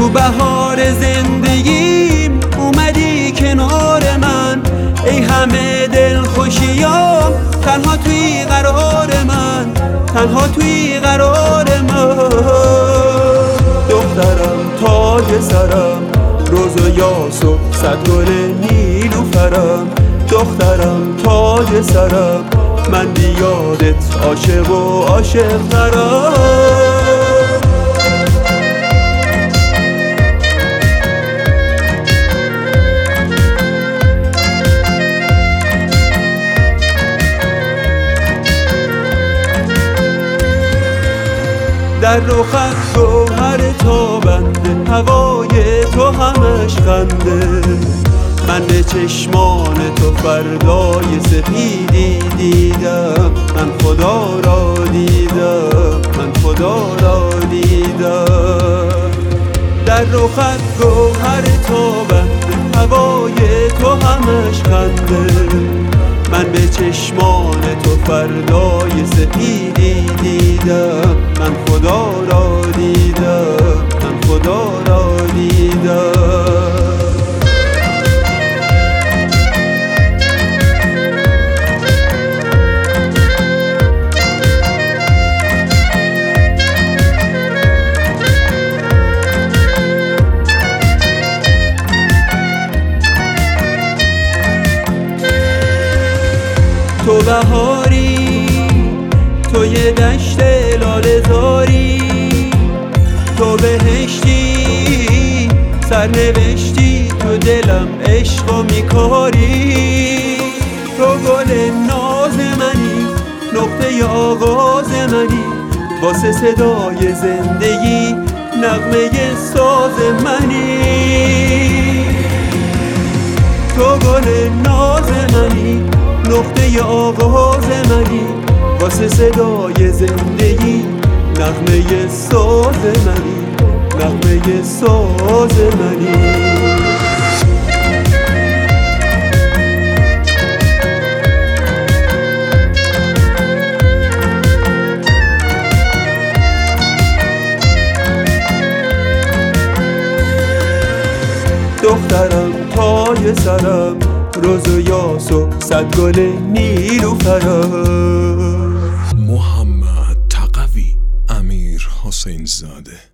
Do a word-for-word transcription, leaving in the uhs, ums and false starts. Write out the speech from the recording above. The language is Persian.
تو بهار زندگیم اومدی کنار من، ای همه دل خوشیام تنها توی قرار من، تنها توی قرار من. دخترم تاج سرم، روز و یاس و صد گل نیلوفرم. دخترم تاج سرم، من بیادت عاشق و عاشق ترم. در رخت گوهر تابنده، هوای تو همش خنده. من به چشمان تو فردای سپیدی دیدم، من خدا را دیدم، من خدا را دیدم. در رخت گوهر تابنده، هوای تو همش خنده. من به چشمان تو فردای سپیدی دیدم، من خدا را دیدم، من خدا را دیدم. تو بهاری، تو یه دشت لاله زاری، تو بهشتی سرنوشتی، تو دلم عشق و میکاری. تو گل ناز منی، نقطه آغاز منی، واسه صدای زندگی نغمه ساز منی. تو گل ناز منی، نقطه آغاز منی، واسه صدای زندگی نغمه ساز منی، نغمه ساز منی. دخترم تاج سرم، روز و یاس و صد گل نیلوفرم. محمد تقوی امیر حسین زاده.